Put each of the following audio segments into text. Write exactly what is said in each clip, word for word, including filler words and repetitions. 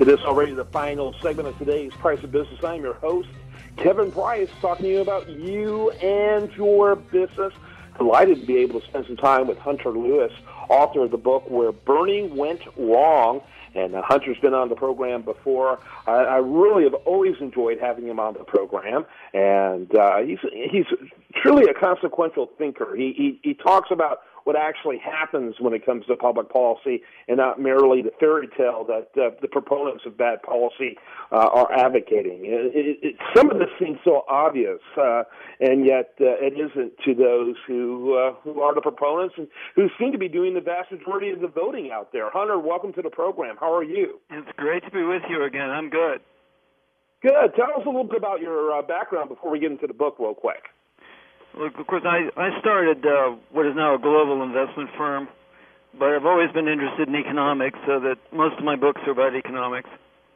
It is already the final segment of today's Price of Business. I'm your host, Kevin Price, talking to you about you and your business. Delighted to be able to spend some time with Hunter Lewis, author of the book Where Bernie Went Wrong. And uh, Hunter's been on the program before. I, I really have always enjoyed having him on the program. And uh, he's he's truly a consequential thinker. He, he he talks about what actually happens when it comes to public policy and not merely the fairy tale that uh, the proponents of bad policy uh, are advocating. It, it, it, some of this seems so obvious, uh, and yet uh, it isn't to those who uh, who are the proponents and who seem to be doing the vast majority of the voting out there. Hunter, welcome to the program. How are you? It's great to be with you again. I'm good. Good. Tell us a little bit about your uh, background before we get into the book real quick. Look, of course, I, I started uh, what is now a global investment firm, but I've always been interested in economics, so that most of my books are about economics.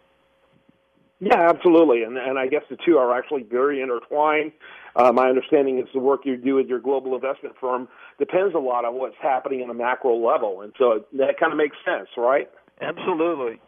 Yeah, absolutely, and and I guess the two are actually very intertwined. Uh, my understanding is the work you do with your global investment firm depends a lot on what's happening on a macro level, and so that kind of makes sense, right? Absolutely.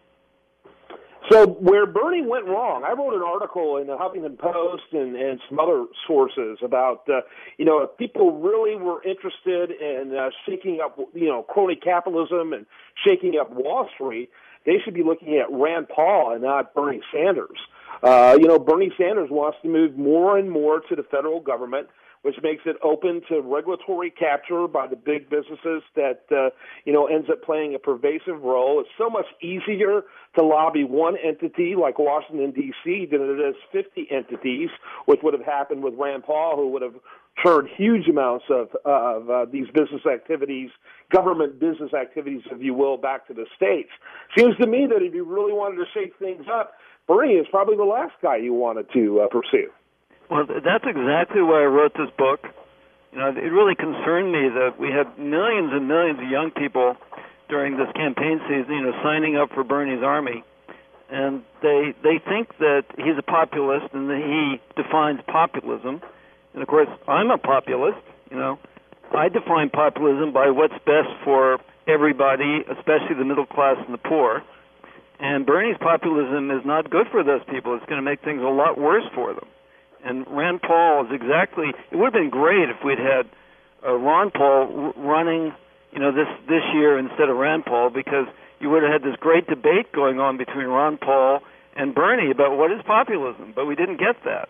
So where Bernie went wrong, I wrote an article in the Huffington Post and, and some other sources about, uh, you know, if people really were interested in uh, shaking up, you know, crony capitalism and shaking up Wall Street, they should be looking at Rand Paul and not Bernie Sanders. Uh, you know, Bernie Sanders wants to move more and more to the federal government, which makes it open to regulatory capture by the big businesses that, uh, you know, ends up playing a pervasive role. It's so much easier to lobby one entity like Washington, D C than it is fifty entities, which would have happened with Rand Paul, who would have turned huge amounts of, of uh, these business activities, government business activities, if you will, back to the states. Seems to me that if you really wanted to shake things up, Bernie is probably the last guy you wanted to uh, pursue. Well, that's exactly why I wrote this book. You know, it really concerned me that we had millions and millions of young people during this campaign season, you know, signing up for Bernie's army, and they they think that he's a populist and that he defines populism. And of course, I'm a populist. You know, I define populism by what's best for everybody, especially the middle class and the poor. And Bernie's populism is not good for those people. It's going to make things a lot worse for them. And Rand Paul is exactly, it would have been great if we'd had uh, Ron Paul running, you know, this, this year instead of Rand Paul, because you would have had this great debate going on between Ron Paul and Bernie about what is populism, but we didn't get that.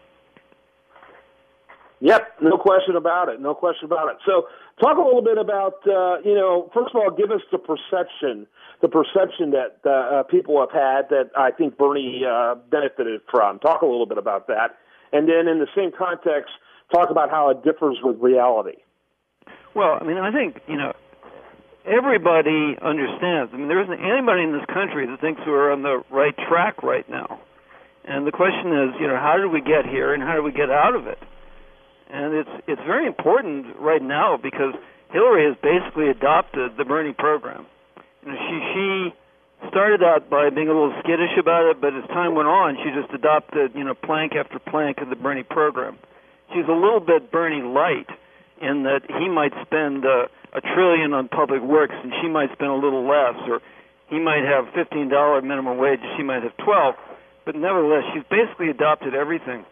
Yep, no question about it, no question about it. So talk a little bit about, uh, you know, first of all, give us the perception, the perception that uh, people have had that I think Bernie uh, benefited from. Talk a little bit about that. And then in the same context, talk about how it differs with reality. Well, I mean, I think, you know, everybody understands. I mean, there isn't anybody in this country that thinks we're on the right track right now. And the question is, you know, how did we get here and how do we get out of it? And it's it's very important right now because Hillary has basically adopted the Bernie program. You know, she she started out by being a little skittish about it, but as time went on, she just adopted, you know, plank after plank of the Bernie program. She's a little bit Bernie light in that he might spend uh, a trillion on public works and she might spend a little less, or he might have fifteen dollars minimum wage and she might have twelve. But nevertheless, she's basically adopted everything.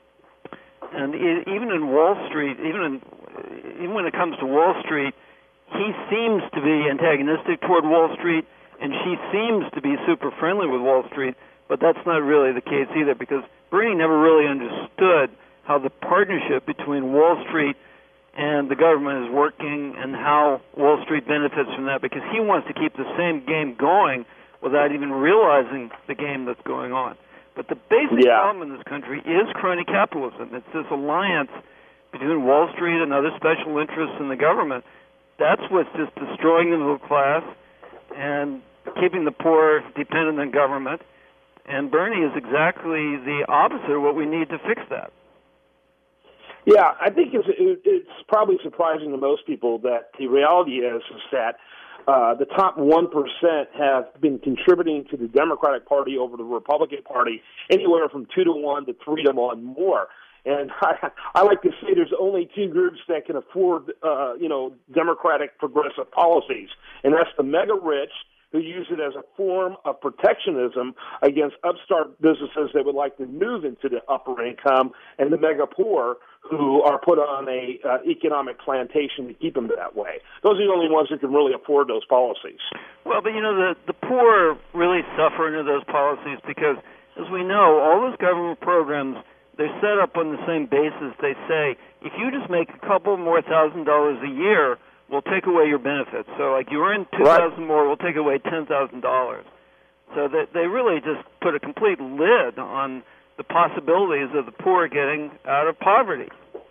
And it, even in Wall Street, even in, even when it comes to Wall Street, he seems to be antagonistic toward Wall Street, and she seems to be super friendly with Wall Street, but that's not really the case either, because Bernie never really understood how the partnership between Wall Street and the government is working and how Wall Street benefits from that, because he wants to keep the same game going without even realizing the game that's going on. But the basic yeah. problem in this country is crony capitalism. It's this alliance between Wall Street and other special interests in the government. That's what's just destroying the middle class and keeping the poor dependent on government. And Bernie is exactly the opposite of what we need to fix that. Yeah, I think it's, it's probably surprising to most people that the reality is, is that uh, the top one percent have been contributing to the Democratic Party over the Republican Party anywhere from two to one to three to one more. And I, I like to say there's only two groups that can afford, uh, you know, Democratic progressive policies, and that's the mega rich who use it as a form of protectionism against upstart businesses that would like to move into the upper income and the mega poor who are put on a uh, economic plantation to keep them that way. Those are the only ones that can really afford those policies. Well, but you know, the, the poor really suffer under those policies because, as we know, all those government programs, they're set up on the same basis. They say, if you just make a couple more thousand dollars a year, we'll take away your benefits. So, like, you earn two thousand dollars more, we'll take away ten thousand dollars. So that they really just put a complete lid on the possibilities of the poor getting out of poverty.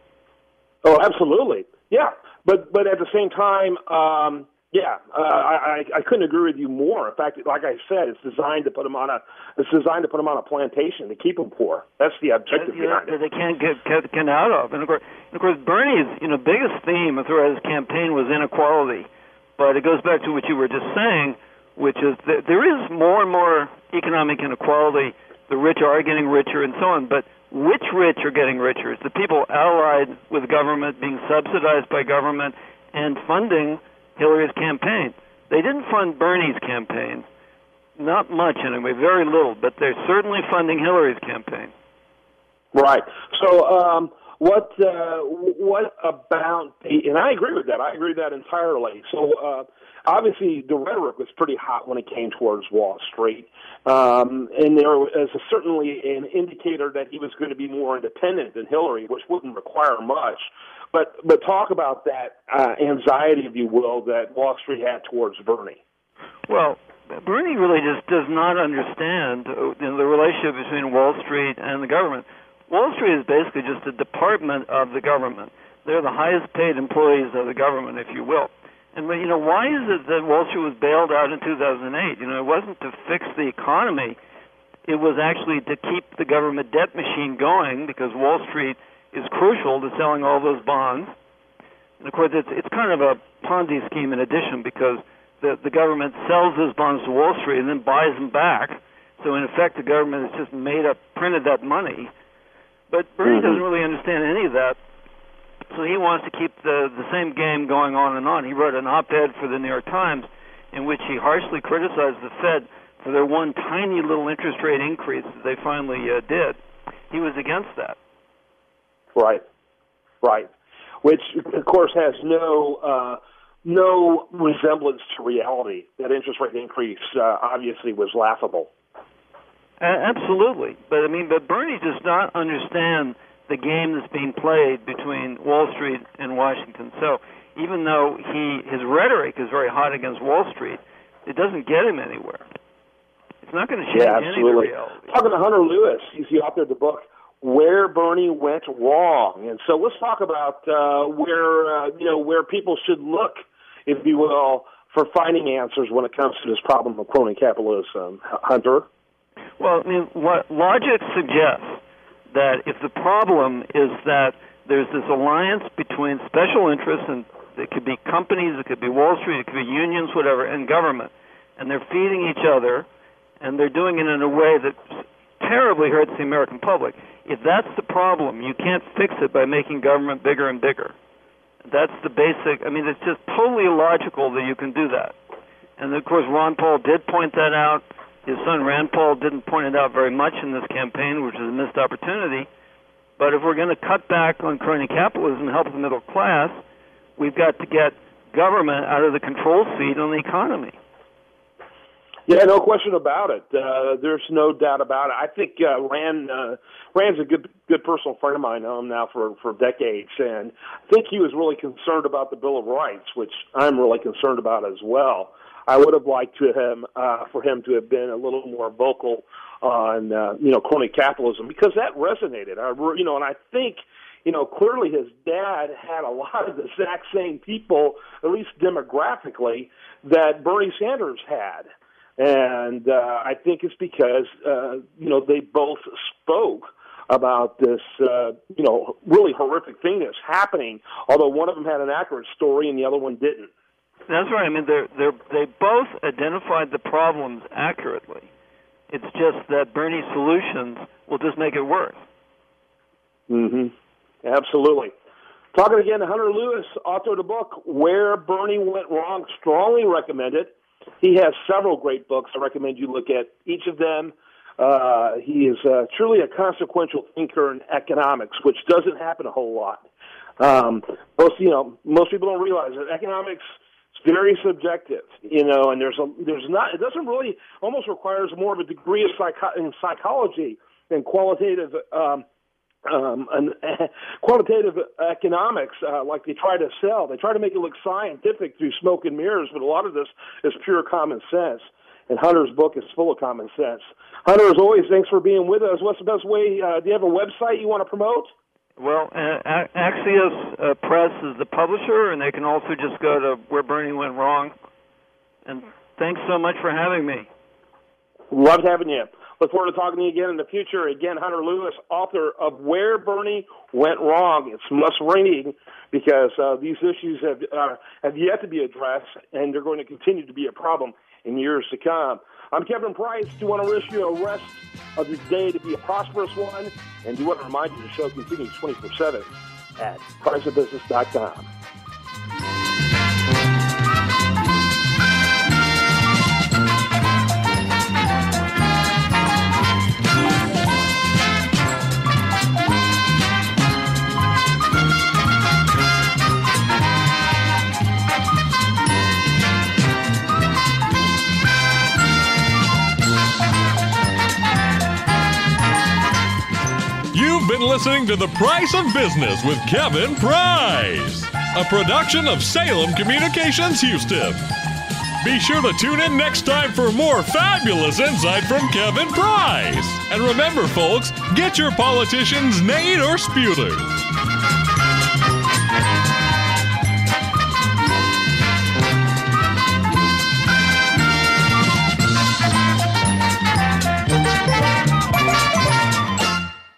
Oh, absolutely. Yeah. But but at the same time, um, yeah, uh, I, I couldn't agree with you more. In fact, like I said, it's designed to put them on a it's designed to put them on a plantation to keep them poor. That's the objective yeah, behind it. They can't get, get get out of. And of course, and of course, Bernie's you know biggest theme throughout his campaign was inequality. But it goes back to what you were just saying, which is that there is more and more economic inequality. The rich are getting richer and so on, but which rich are getting richer? It's the people allied with government, being subsidized by government, and funding Hillary's campaign. They didn't fund Bernie's campaign. Not much, anyway, very little, but they're certainly funding Hillary's campaign. Right. So um, what uh, what about, and I agree with that. I agree with that entirely. So uh, obviously the rhetoric was pretty hot when it came towards Wall Street. Um, and there was a, certainly an indicator that he was going to be more independent than Hillary, which wouldn't require much. But but talk about that uh, anxiety, if you will, that Wall Street had towards Bernie. Well, Bernie really just does not understand you know, the relationship between Wall Street and the government. Wall Street is basically just a department of the government. They're the highest paid employees of the government, if you will. And, you know, why is it that Wall Street was bailed out in two thousand eight? You know, it wasn't to fix the economy. It was actually to keep the government debt machine going because Wall Street is crucial to selling all those bonds. And, of course, it's, it's kind of a Ponzi scheme in addition because the, the government sells those bonds to Wall Street and then buys them back. So, in effect, the government has just made up, printed that money. But Bernie mm-hmm. doesn't really understand any of that. So he wants to keep the, the same game going on and on. He wrote an op-ed for the New York Times in which he harshly criticized the Fed for their one tiny little interest rate increase that they finally uh, did. He was against that. Right, right. Which, of course, has no uh, no resemblance to reality. That interest rate increase uh, obviously was laughable. Uh, absolutely. But, I mean, but Bernie does not understand the game that's being played between Wall Street and Washington. So even though he his rhetoric is very hot against Wall Street, it doesn't get him anywhere. It's not going to change yeah, any absolutely. reality. Talking to Hunter Lewis, he's the author of the book Where Bernie Went Wrong. And so let's talk about uh, where uh, you know where people should look, if you will, for finding answers when it comes to this problem of crony capitalism. Hunter? Well, I mean, what logic suggests that if the problem is that there's this alliance between special interests, and it could be companies, it could be Wall Street, it could be unions, whatever, and government, and they're feeding each other, and they're doing it in a way that terribly hurts the American public. If that's the problem, you can't fix it by making government bigger and bigger. That's the basic, I mean, it's just totally illogical that you can do that. And, of course, Ron Paul did point that out. His son Rand Paul didn't point it out very much in this campaign, which is a missed opportunity. But if we're going to cut back on crony capitalism and help the middle class, we've got to get government out of the control seat on the economy. Yeah, no question about it. Uh, there's no doubt about it. I think uh, Rand uh, Rand's a good good personal friend of mine. I know him now for, for decades, and I think he was really concerned about the Bill of Rights, which I'm really concerned about as well. I would have liked to him uh, for him to have been a little more vocal on uh, you know crony capitalism because that resonated. I, you know, and I think you know clearly his dad had a lot of the exact same people, at least demographically, that Bernie Sanders had, and uh, I think it's because uh, you know they both spoke about this uh, you know really horrific thing that's happening. Although one of them had an accurate story and the other one didn't. That's right. I mean, they're, they're, they both identified the problems accurately. It's just that Bernie's solutions will just make it worse. Mm-hmm. Absolutely. Talking again to Hunter Lewis, author of the book, Where Bernie Went Wrong, strongly recommended. He has several great books. I recommend you look at each of them. Uh, he is uh, truly a consequential thinker in economics, which doesn't happen a whole lot. Um, most, you know, most people don't realize that economics is very subjective, you know, and there's a, there's not, it doesn't really, almost requires more of a degree of psycho- in psychology than qualitative, um, um, and, uh, qualitative economics, uh, like they try to sell. They try to make it look scientific through smoke and mirrors, but a lot of this is pure common sense. And Hunter's book is full of common sense. Hunter, as always, thanks for being with us. What's the best way? Uh, do you have a website you want to promote? Well, uh, Axios uh, Press is the publisher, and they can also just go to Where Bernie Went Wrong. And thanks so much for having me. Loved having you. Look forward to talking to you again in the future. Again, Hunter Lewis, author of Where Bernie Went Wrong. It's must-reading because uh, these issues have, uh, have yet to be addressed, and they're going to continue to be a problem in years to come. I'm Kevin Price. Do want to wish you a rest of your day to be a prosperous one, and do want to remind you the show continues twenty-four seven at price of business dot com. You've been listening to The Price of Business with Kevin Price, a production of Salem Communications Houston. Be sure to tune in next time for more fabulous insight from Kevin Price. And remember, folks, get your politicians nayed or spewed.